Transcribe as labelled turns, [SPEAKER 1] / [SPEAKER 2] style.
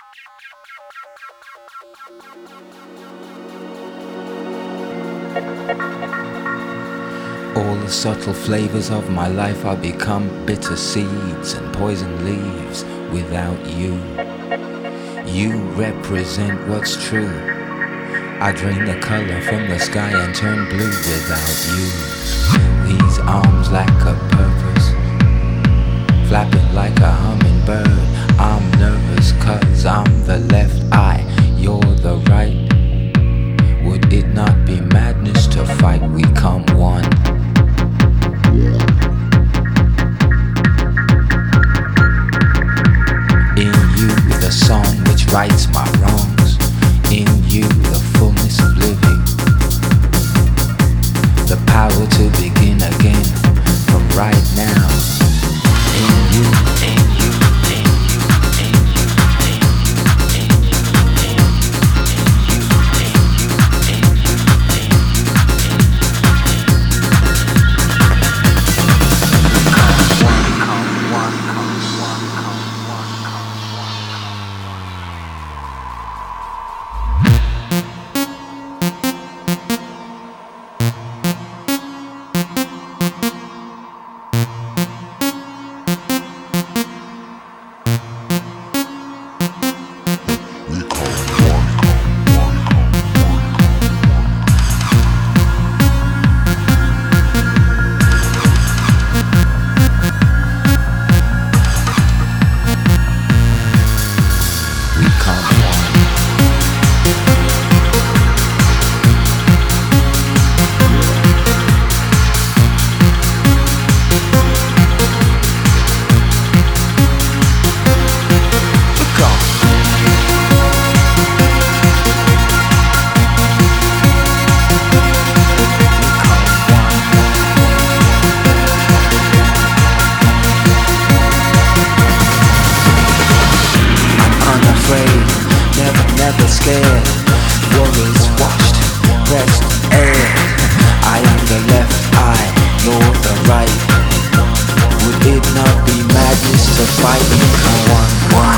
[SPEAKER 1] All the subtle flavors of my life are become bitter seeds and poison leaves without you. You represent what's true. I drain the color from the sky and turn blue without you. These arms lack a purpose, flapping like a hummingbird. I'm nervous cause I'm the left eye, you're the right. Would it not be madness to fight? We come one. In you the song which rights my wrongs. In you the fullness of living, the power to begin again from right now. In you, in you, in you, in you, in you, in you, in you, in you, in never scared. Warriors washed, pressed air. I am the left eye, you're the right. Would it not be madness to fight? Come on, one.